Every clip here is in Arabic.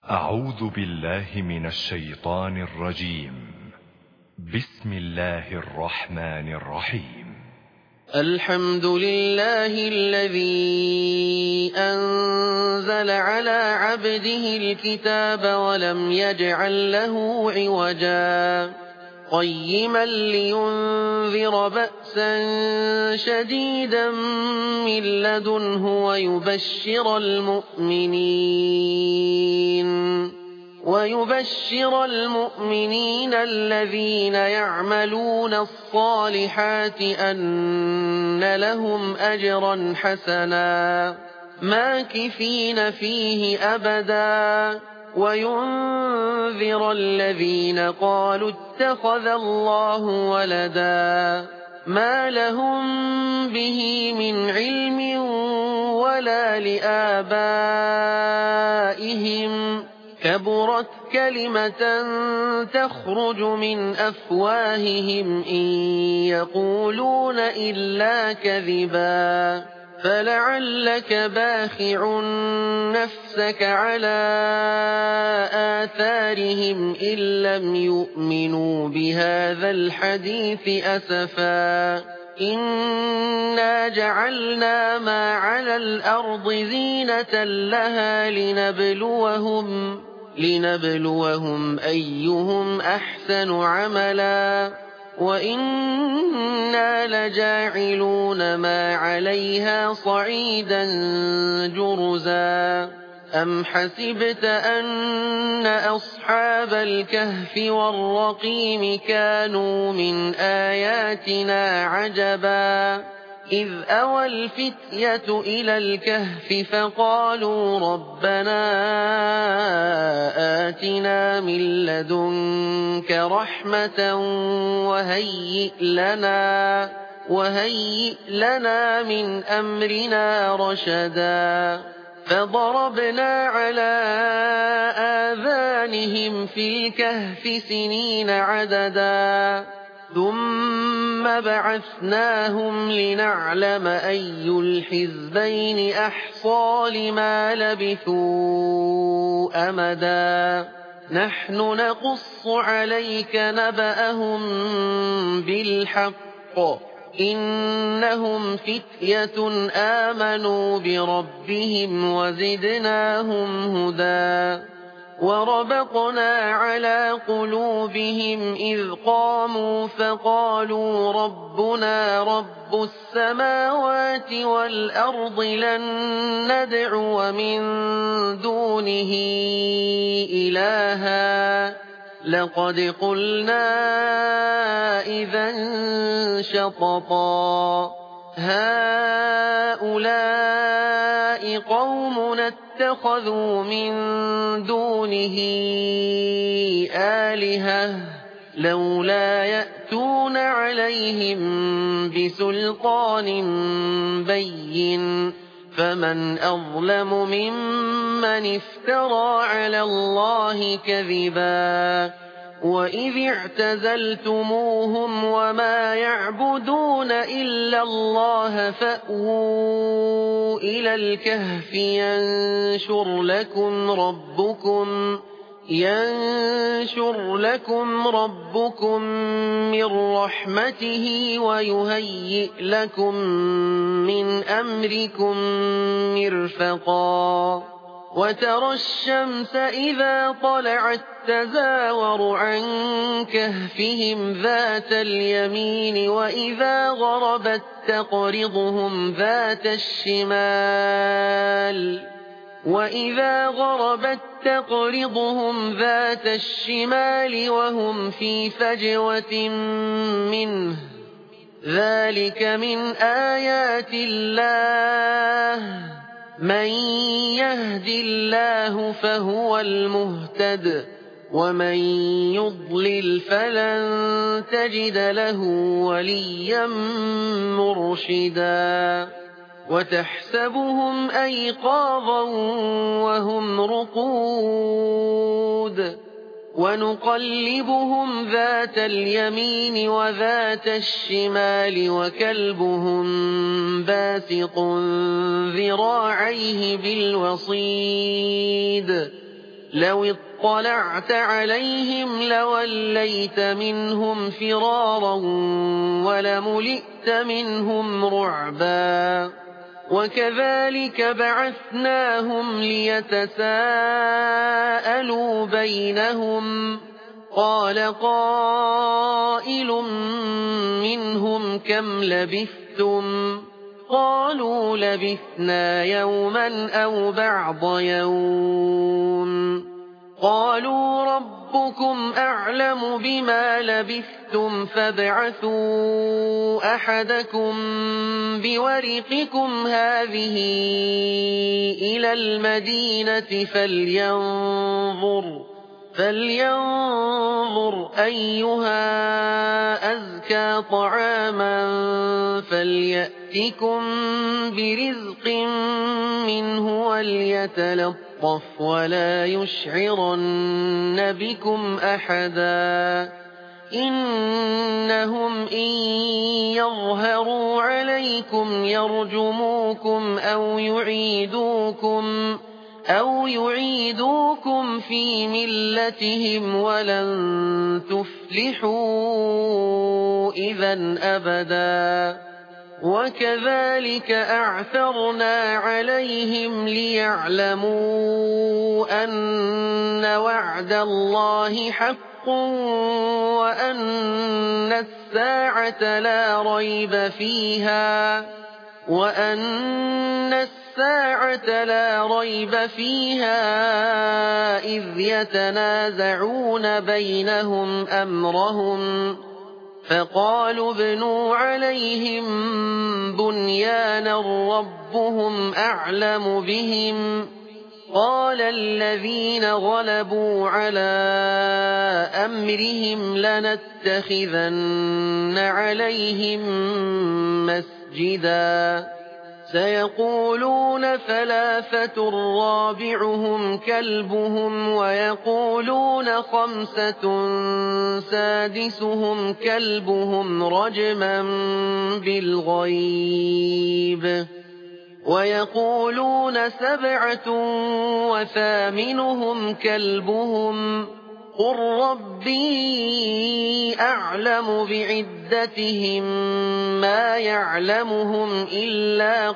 أعوذ بالله من الشيطان الرجيم. بسم الله الرحمن الرحيم. الحمد لله الذي أنزل على عبده الكتاب ولم يجعل له عوجا قيما لينذر بأسا شديدا من لدنه ويبشر المؤمنين الذين يعملون الصالحات أن لهم أجرا حسنا ماكثين فيه أبدا وينذر الذين قالوا اتخذ الله ولدا ما لهم به من علم ولا لآبائهم كبرت كلمة تخرج من أفواههم إن يقولون إلا كذبا فلعلك باخع نفسك على آثارهم إن لم يؤمنوا بهذا الحديث أسفا إنا جعلنا ما على الأرض زينة لها لنبلوهم أيهم أحسن عملا وإنا لجاعلون ما عليها صعيدا جرزا أم حسبت أن أصحاب الكهف والرقيم كانوا من آياتنا عجبا إذ أوى الفتية إلى الكهف فقالوا ربنا آتنا من لدنك رحمة وهيئ لنا من أمرنا رشدا فضربنا على آذانهم في الكهف سنين عددا ثم بعثناهم لنعلم أي الحزبين أحصى لما لبثوا أمدا نحن نقص عليك نبأهم بالحق إنهم فتية آمنوا بربهم وزدناهم هدى وربطنا على قلوبهم إذ قاموا فقالوا ربنا رب السماوات والأرض لن ندعو من دونه إلها لقد قلنا إذا شططا هؤلاء قومنا اتخذوا من دونه آلهة لولا يأتون عليهم بسلطان بين فمن أظلم ممن افترى على الله كذبا وإذ اعتزلتموهم وما يعبدون إلا الله فأووا إلى الكهف ينشر لكم ربكم من رحمته ويهيئ لكم من أمركم مرفقا وترى الشمس إذا طلعت تزاور عن كهفهم ذات اليمين وإذا غربت تقرضهم ذات الشمال وهم في فجوة منه ذلك من آيات الله من يهد الله فهو المهتد ومن يضلل فلن تجد له وليا مرشدا وتحسبهم أيقاظا وهم رقود ونقلبهم ذات اليمين وذات الشمال وكلبهم باسط ذراعيه بالوصيد لو اطلعت عليهم لوليت منهم فرارا ولملئت منهم رعبا وكذلك بعثناهم ليتساءلوا بينهم قال قائل منهم كم لبثتم قالوا لبثنا يوما أو بعض يوم قالوا ربكم أعلم بما لبثتم فابعثوا أحدكم بورقكم هذه إلى المدينة فلينظر أيها أزكى طعاما فليأتكم برزق منه وليتلطف ولا يشعرن بكم أحدا إنهم إن يظهروا عليكم يرجموكم أو يعيدوكم في ملتهم ولن تفلحوا إذا أبدا وكذلك أعثرنا عليهم ليعلموا أن وعد الله حق وأن الساعة لا ريب فيها إذ يتنازعون بينهم أمرهم فقالوا ابنوا عليهم بنيانا ربهم أعلم بهم قال الذين غلبوا على أمرهم لنتخذن عليهم مسجدا سيقولون ثلاثة رابعهم كلبهم ويقولون خمسة سادسهم كلبهم رجما بالغيب ويقولون سبعة وثامنهم كلبهم قل ربي أعلم بعدتهم ما يعلمهم إلا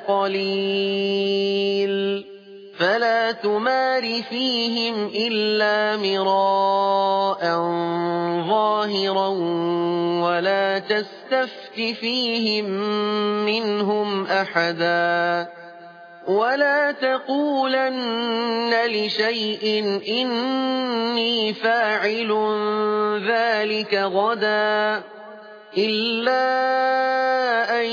قليل فلا تمار فيهم إلا مراء ظاهرا ولا تستفت فيهم منهم أحدا ولا تقولن لشيء إني فاعل ذلك غدا إلا أن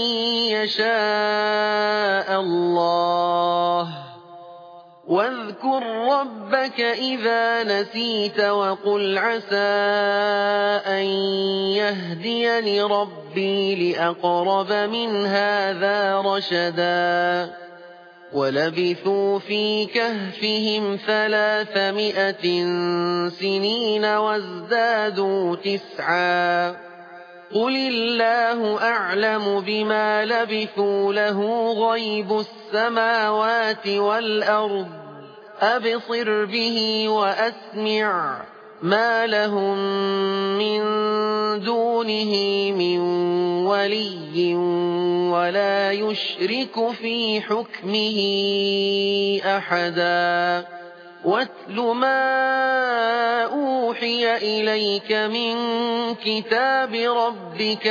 يشاء الله واذكر ربك إذا نسيت وقل عسى أن يهديني ربي لأقرب من هذا رشدا ولبثوا في كهفهم 300 سنين وازدادوا 9 قل الله أعلم بما لبثوا له غيب السماوات والأرض أبصر به وأسمع ما لهم من دونه من ولي ولا يشرك في حكمه أحدا واتل ما أوحي إليك من كتاب ربك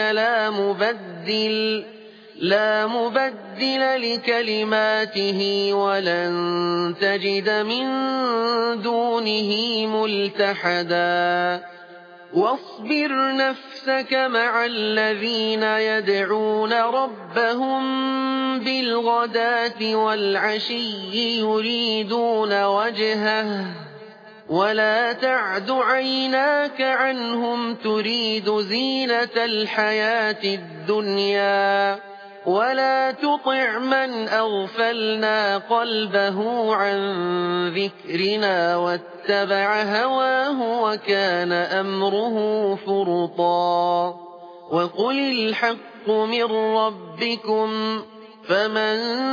لا مبدل لكلماته ولن تجد من دونه ملتحدا واصبر نفسك مع الذين يدعون ربهم بالغداة والعشي يريدون وجهه ولا تعد عيناك عنهم تريد زينة الحياة الدنيا ولا تطع من أغفلنا قلبه عن ذكرنا واتبع هواه وكان أمره فرطا وقل الحق من ربكم فمن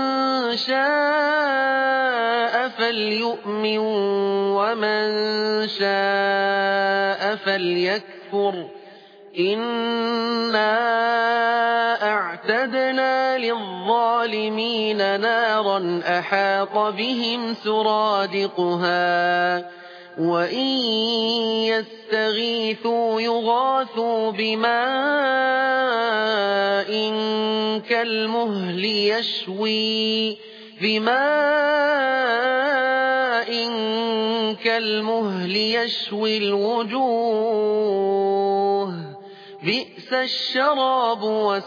شاء فليؤمن ومن شاء فليكفر إنا أعتدنا للظالمين نارا أحاط بهم سرادقها وإن يستغيثوا يغاثوا بماء كالمهل يشوي الوجوه بئس الشراب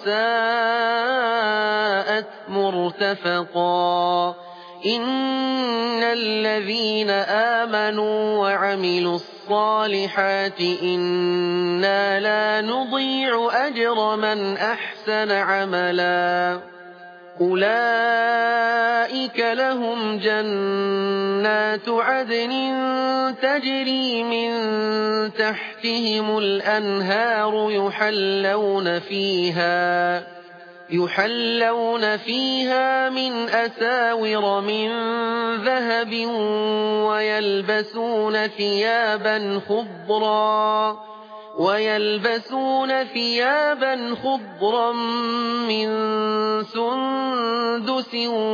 وساءت مرتفقا إن الذين آمنوا وعملوا الصالحات إنا لا نضيع أجر من أحسن عملا أولئك لهم جنات عدن تجري من تحتهم الأنهار يحلون فيها من أساور من ذهب ويلبسون ثيابا خضرا من سندس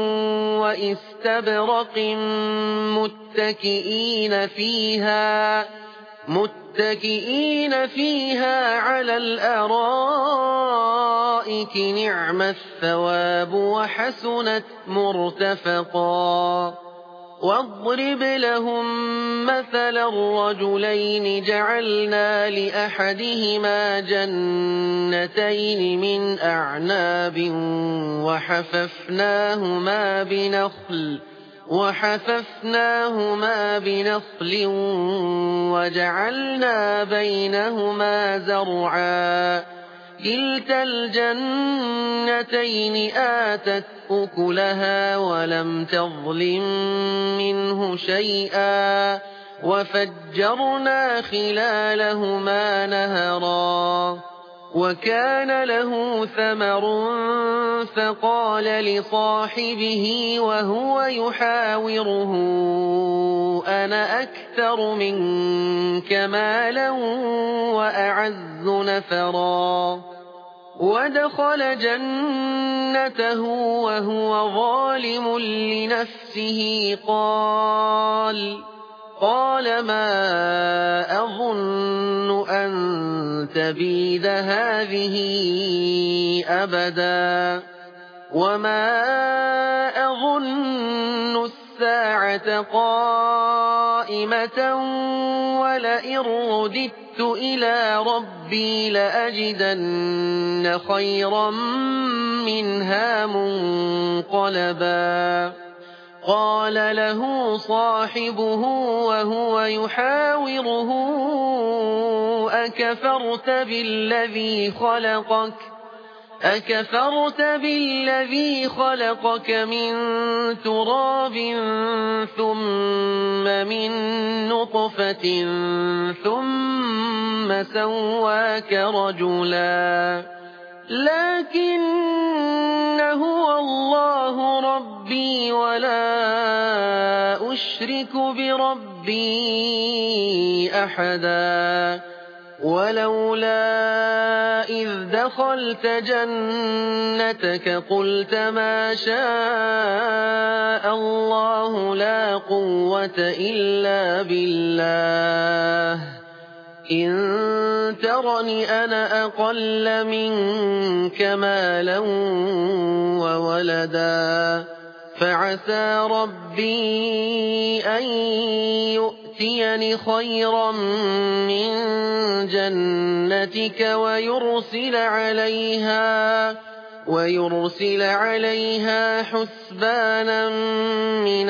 واستبرق متكئين فيها على الأرائك نعم الثواب وحسنت مرتفقا واضرب لهم مثلا الرجلين جعلنا لأحدهما جنتين من أعناب وحففناهما بنخل وجعلنا بينهما زرعا كلتا الجنتين آتت أكلها ولم تظلم منه شيئا وفجرنا خلالهما نهرا وكان له ثمر فقال لصاحبه وهو يحاوره أنا أكثر منك مالا وأعز نفرا ودخل جنته وهو ظالم لنفسه قال ما أظن أن تبيد هذه أبدا وما أظن الساعة قائمة ولئن رددت إلى ربي لأجدن خيرا منها منقلبا قال له صاحبه وهو يحاوره أكفرت بالذي خلقك من تراب ثم من نطفة ثم سواك رجلا لكن هو الله ربي ولا أشرك بربي أحدا ولولا إذ دخلت جنتك قلت ما شاء الله لا قوة إلا بالله إن ترني أنا أقل منك مالا وولدا فعسى ربي أن يؤتيني خيرا من جنتك ويرسل عليها حسبانا من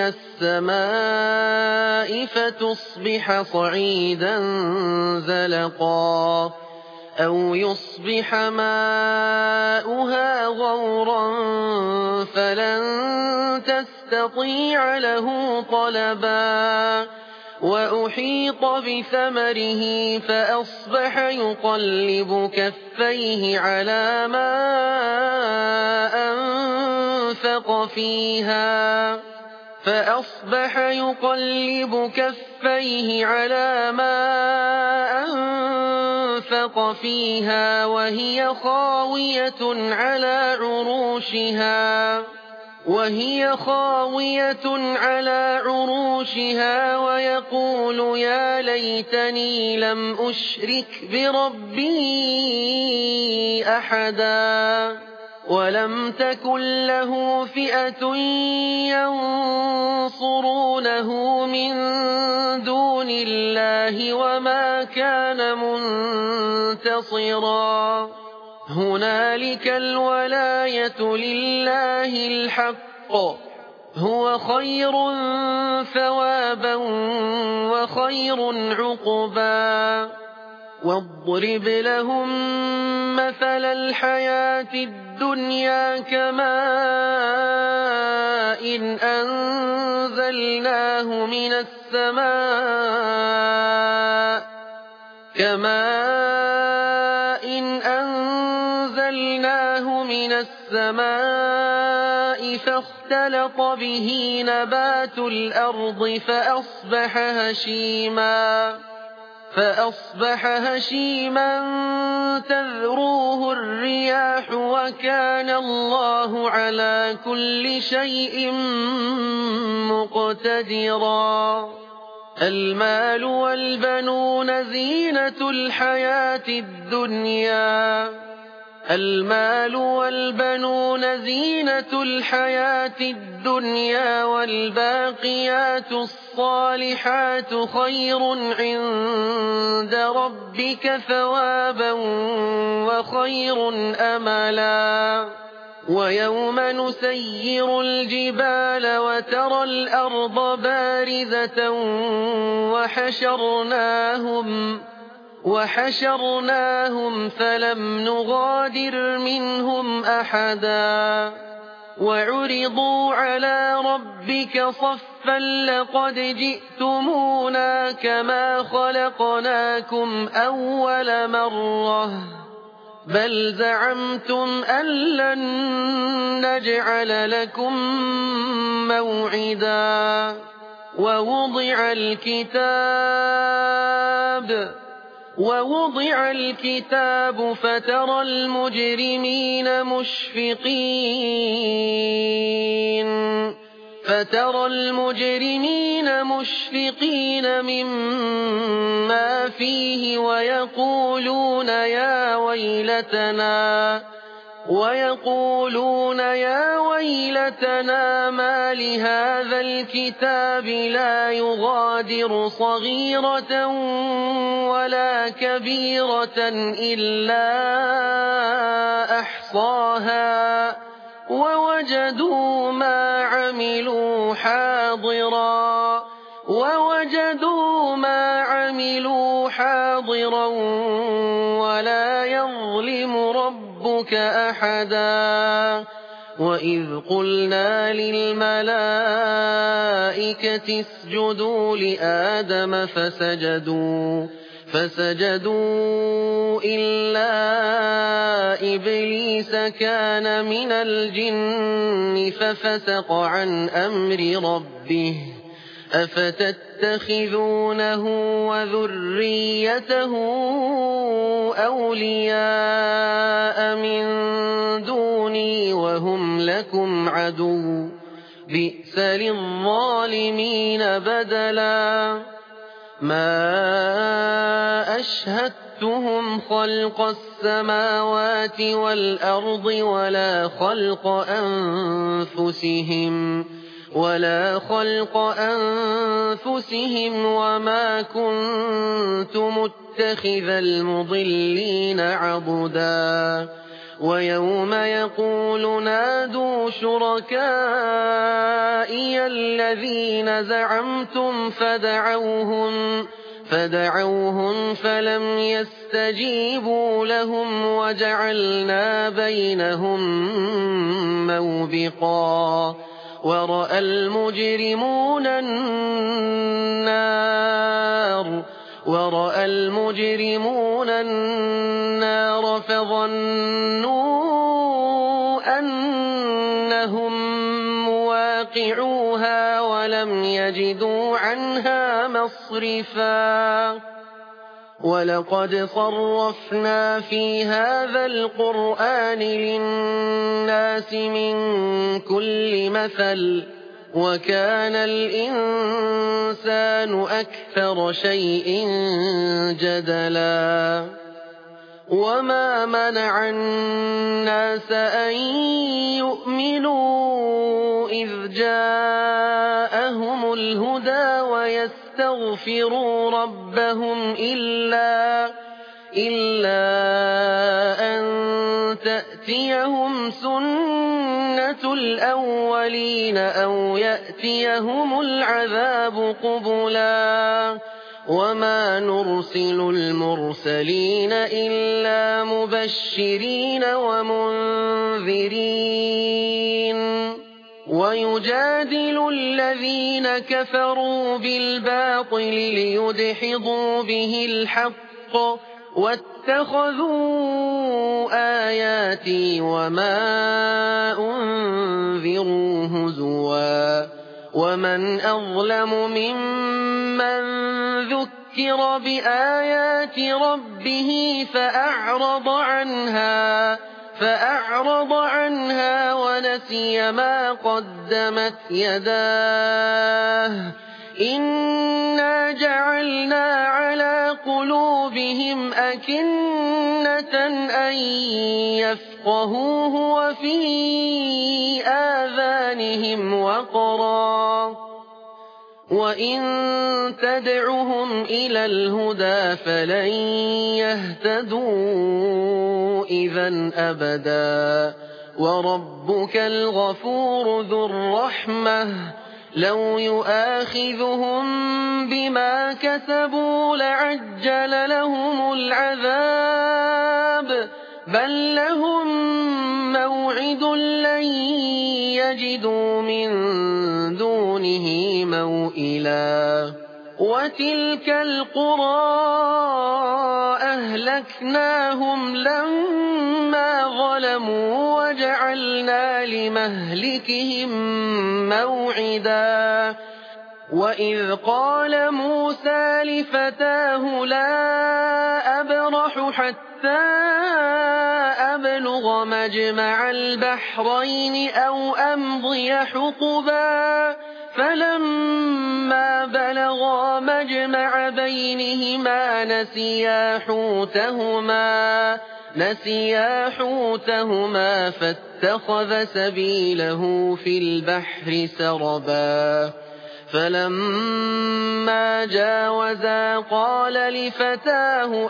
السماء فتصبح صعيدا زلقا أو يصبح ماؤها غورا فلن تستطيع له طلبا وأحيط بثمره فأصبح يقلب كفيه على ما أنفق فيها وهي خاوية على عروشها ويقول يا ليتني لم أشرك بربي أحدا ولم تكن له فئة ينصرونه من دون الله وما كان منتصرا هنالك الولاية لله الحق هو خير ثوابا وخير عقبا واضرب لهم مثل الحياة الدنيا كماء أنزلناه من السماء فاختلط به نبات الأرض فأصبح هشيما تذروه الرياح وكان الله على كل شيء مقتدرا المال والبنون زينة الحياة الدنيا والباقيات الصالحات خير عند ربك ثوابا وخير أملا ويوم نسير الجبال وترى الأرض بارزة وحشرناهم فلم نغادر منهم أحدا وعرضوا على ربك صفا لقد جئتمونا كما خلقناكم أول مرة بل زعمتم أن لن نجعل لكم موعدا ووضع الكتاب فترى المجرمين مشفقين مما فيه ويقولون يا ويلتنا ما لهذا الكتاب لا يغادر صغيرة ولا كبيرة إلا أحصاها ووجدوا ما عملوا حاضرا ولا يظلم ربك أحدا وإذ قلنا للملائكة اسجدوا لآدم فسجدوا إلا إبليس كان من الجن ففسق عن أمر ربه أفتتخذونه وذريته أولياء من دوني وهم لكم عدو بئس للظالمين بدلا ما أشهدتهم خلق السماوات والأرض ولا خلق أنفسهم وما كنت متخذ المضلين عضدا ويوم يقول نادوا شركائي الذين زعمتم فدعوهم فلم يستجيبوا لهم وجعلنا بينهم موبقا ورأى المجرمون النار ورأى المجرمون النار فظنوا أنهم مواقعوها ولم يجدوا عنها مصرفا ولقد صرفنا في هذا القرآن للناس من كل مثل وكان الإنسان أكثر شيء جدلا وما منع الناس أن يؤمنوا إذ جاءهم الهدى ويستغفروا ربهم إلا أن تأتيهم سنة الأولين أو يأتيهم العذاب قبلا وما نرسل المرسلين إلا مبشرين ومنذرين ويجادل الذين كفروا بالباطل ليدحضوا به الحق واتخذوا آياتي وما أنذروا هزوا ومن أظلم ممن ذكر بآيات ربه فأعرض عنها ونسي ما قدمت يداه إنا جعلنا على قلوبهم أكنة أن يفقهوه وفي آذانهم وقرا وإن تدعهم إلى الهدى فلن يهتدوا إذا أبدا وربك الغفور ذو الرحمة لو يؤاخذهم بما كسبوا لعجل لهم العذاب بل لهم موعد لن يجدوا من دونه موئلا وتلك القرى أهلكناهم لما ظلموا وجعلنا لمهلكهم موعدا وإذ قال موسى لفتاه لا أبرح حتى أبلغ مجمع البحرين أو أمضي حقبا فلما بلغا مجمع بينهما نسيا حوتهما فاتخذ سبيله في البحر سربا فلما جاوزا قال لفتاه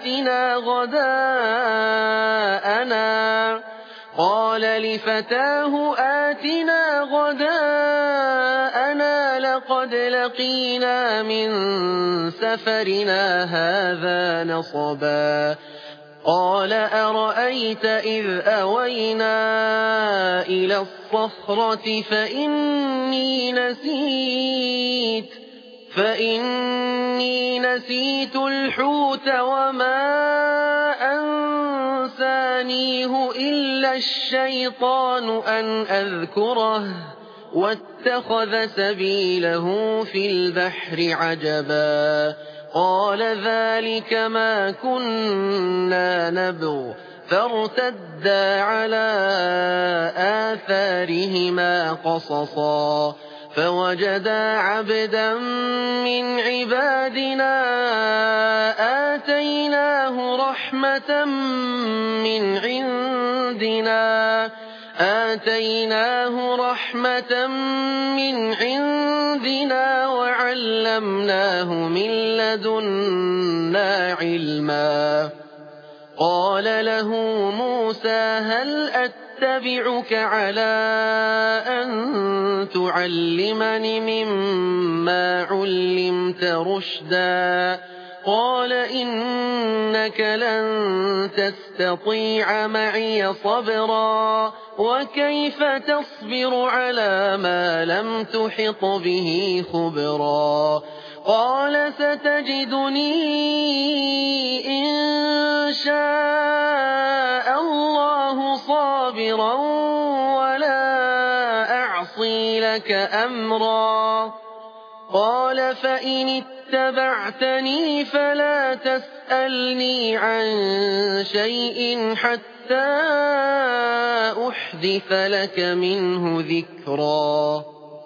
آتنا غداءنا لقد لقينا من سفرنا هذا نصبا قال أرأيت إذ أوينا إلى الصخرة فإني نسيت الحوت وما أنسانيه إلا الشيطان أن أذكره واتخذ سبيله في البحر عجبا قال ذلك ما كنا نبغ فارتدا على آثارهما قصصا فوجدا عبدا من عبادنا آتيناه رحمة من عندنا وعلمناه من لدنا علما قال له موسى هل أتبعك على أن تعلمني مما علمت رشدا قال إنك لن تستطيع معي صبرا وكيف تصبر على ما لم تحط به خبرا قال ستجدني إن شاء الله صابرا ولا أعصي لك أمرا قال فإن اتبعتني فلا تسألني عن شيء حتى أحدث لك منه ذكرا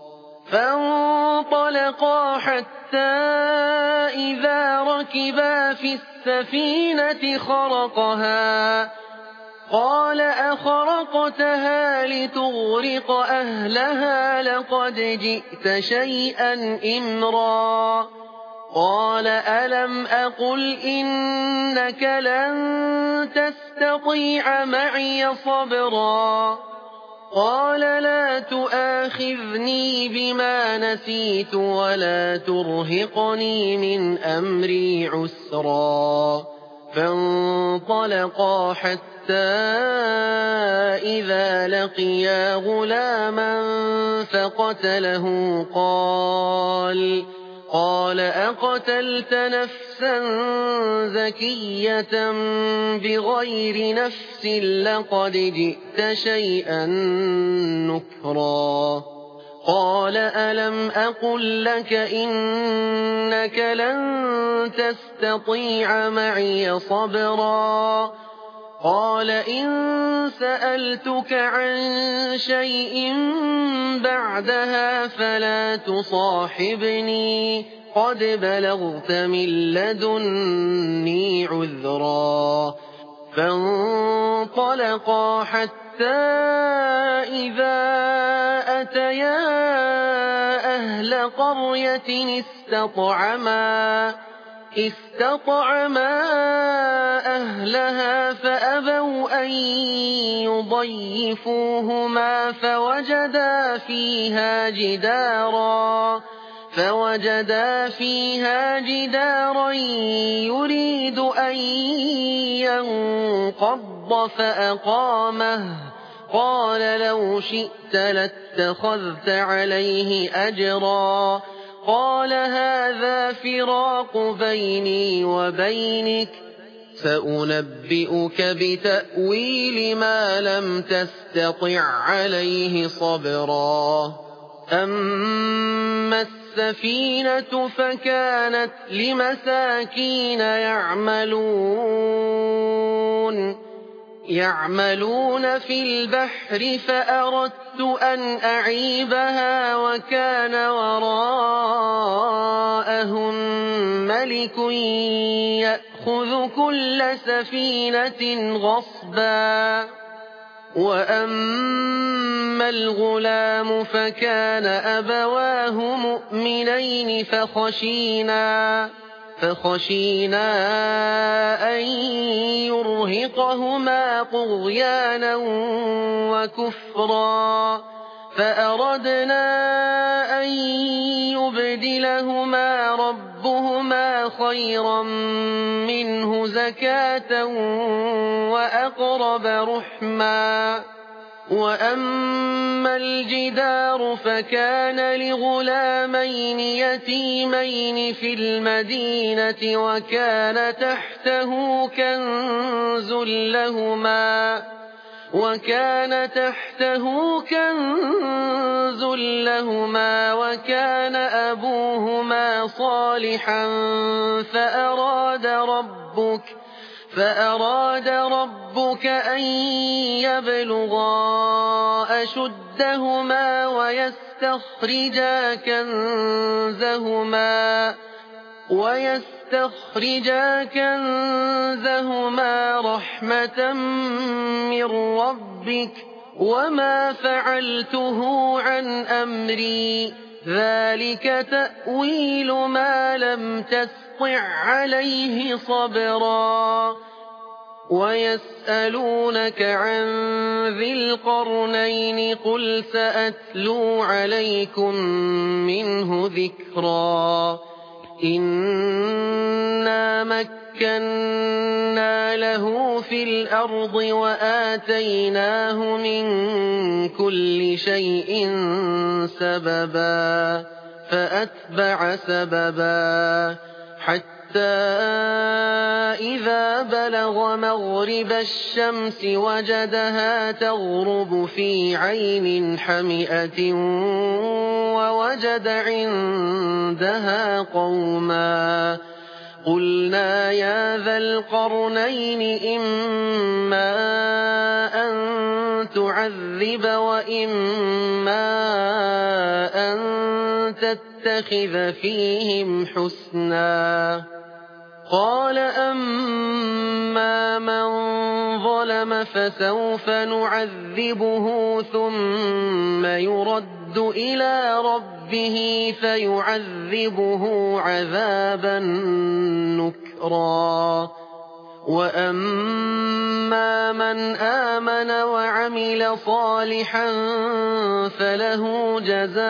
فانطلقا حتى إذا ركبا في السفينة خرقها قال أخرقتها لتغرق أهلها لقد جئت شيئا إمرا قال ألم أقل إنك لن تستطيع معي صبرا قال لا تؤاخذني بما نسيت ولا ترهقني من أمري عسرا فانطلقا حتى إذا لقيا غلاما فقتله قال أقتلت نفسا زكية بغير نفس لقد جئت شيئا نكرا قال ألم أقل لك إنك لن تستطيع معي صبرا قال إن سألتك عن شيء بعدها فلا تصاحبني قد بلغت من لدني عذرا فانطلقا حتى إذا أتيا أهل قرية استطعما أهلها فأبوا أن يضيفوهما فوجدا فيها جدارا يريد أن ينقض فأقامه قال لو شئت لاتخذت عليه أجرا قال هذا فراق بيني وبينك سأنبئك بتأويل ما لم تستطع عليه صبرا أما السفينة فكانت لمساكين يعملون في البحر فأردت أن أعيبها وكان وراءهم ملك يأخذ كل سفينة غصبا وأما الغلام فكان أبواه مؤمنين فخشينا أن يرهقهما طغيانا وكفرا فأردنا أن يبدلهما ربهما خيرا منه زكاة وأقرب رحما وأما الجدار فكان لغلامين يتيمين في المدينة وكان تحته كنز لهما وكان أبوهما صالحا فأراد ربك أن يبلغا أشدهما ويستخرجا كنزهما رحمة من ربك وما فعلته عن أمري ذلك تأويل ما لم تستطع عليه صبرا ويسألونك عن ذي القرنين قل سأتلو عليكم منه ذكرا إنا مكنا له في الأرض وآتيناه من كل شيء سببا فأتبع سببا حتى إذا بلغ مغرب الشمس وجدها تغرب في عين حمئة ووجد عندها قوما قلنا يا ذا القرنين إما أن تعذب وإما أن تتخذ فيهم حسنا قال أما من ظلم فسوف نعذبه ثم يرد إلى ربه فيعذبه عذابا نكرا وأما من آمن وعمل صالحا فله جزاء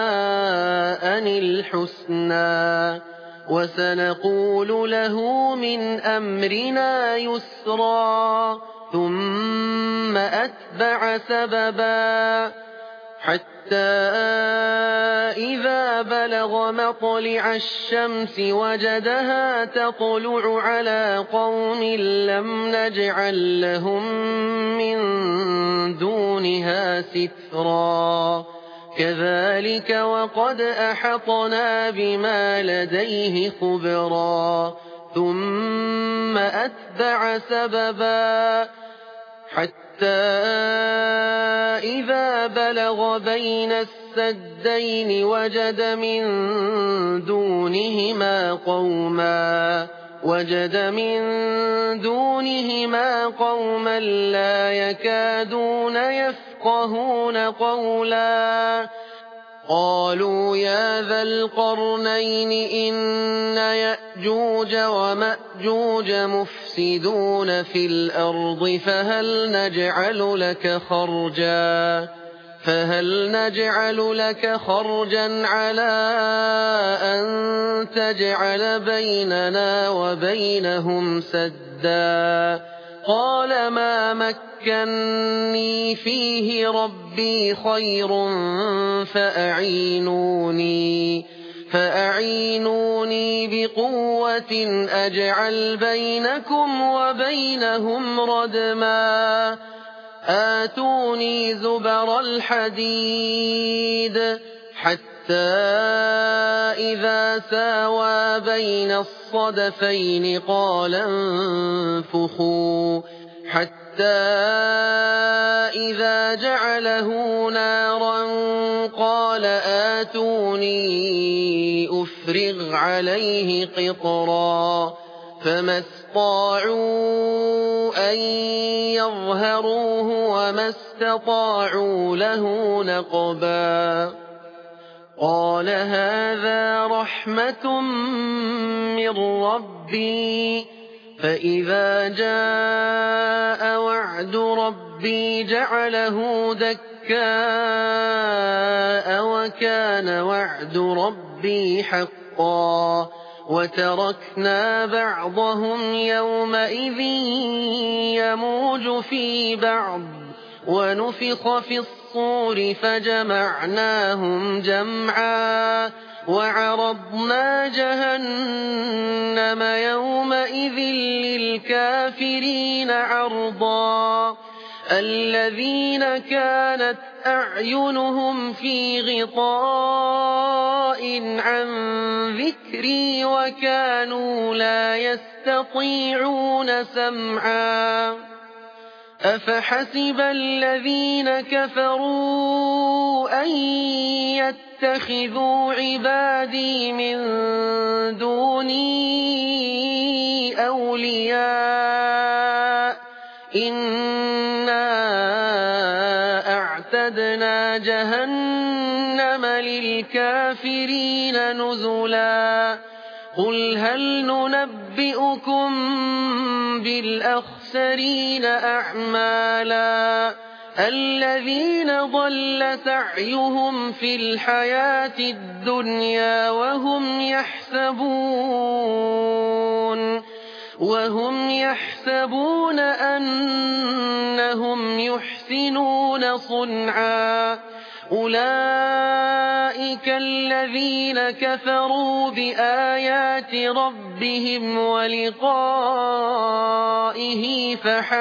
الحسنى وسنقول له من أمرنا يسرا ثم أتبع سببا حتى إذا بلغ مطلع الشمس وجدها تطلع على قوم لم نجعل لهم من دونها سترا كذلك وقد أحطنا بما لديه خبرا ثم أتبع سببا حتى إذا بلغ بين السدين وجد من دونهما قوما لا يكادون يفقهون قولا قالوا يا ذا القرنين إن يأجوج ومأجوج مفسدون في الأرض فهل نجعل لك خرجا على أن تجعل بيننا وبينهم سدا قال ما مكني فيه ربي خير فأعينوني بقوة أجعل بينكم وبينهم ردما آتوني زبر الحديد حتى إذا ساوى بين الصدفين قال انفخوا حتى إذا جعله نارا قال آتوني أفرغ عليه قطرا فما استطاعوا أن يظهروه وما استطاعوا له نقبا قال هذا رحمة من ربي فإذا جاء وعد ربي جعله دكاء وكان وعد ربي حقا وتركنا بعضهم يومئذ يموج في بعض ونفخ في الصور فجمعناهم جمعا وعرضنا جهنم يومئذ للكافرين عرضا الذين كانت أعينهم في غطاء عن ذكري وكانوا لا يستطيعون سمعا أفحسب الذين كفروا أن يتخذوا عبادي من دوني أولياء إنا أعتدنا جهنم للكافرين نزلا قل هل ننبئكم بالأخسرين أعمالا الذين ضل سعيهم في الحياة الدنيا وهم يحسبون أنهم يحسنون صنعا أولئك الذين كفروا بآيات ربهم ولقائه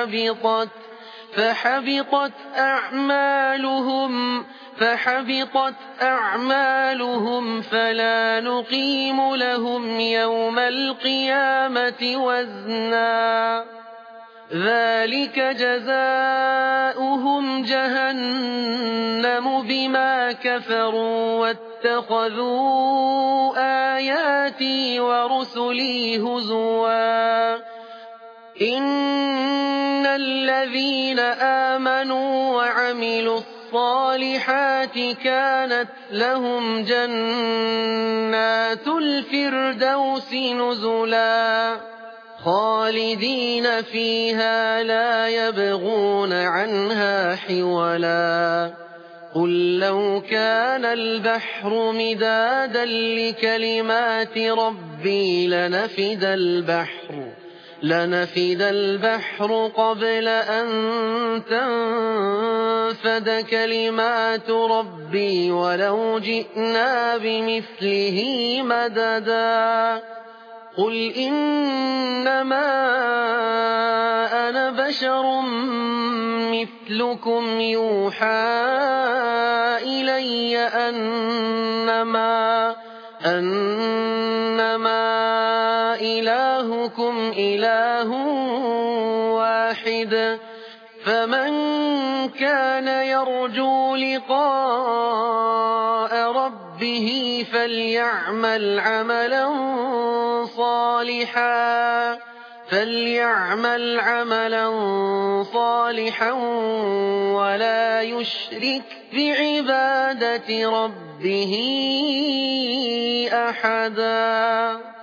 فحبطت أعمالهم فلا نقيم لهم يوم القيامة وزنا ذلك جزاؤهم جهنم بما كفروا واتخذوا آياتي ورسلي هزوا إن الذين آمنوا وعملوا الصالحات كانت لهم جنات الفردوس نزلا خالدين فيها لا يبغون عنها حولا قل لو كان البحر مدادا لكلمات ربي لنفد البحر قبل أن تنفد كلمات ربي ولو جئنا بمثله مددا قل إنما أنا بشر مثلكم يوحى إلي أنما إلهكم إله واحد فمن كان يرجو لقاء ربه فليعمل عملا صالحا ولا يشرك بعبادة ربه أحدا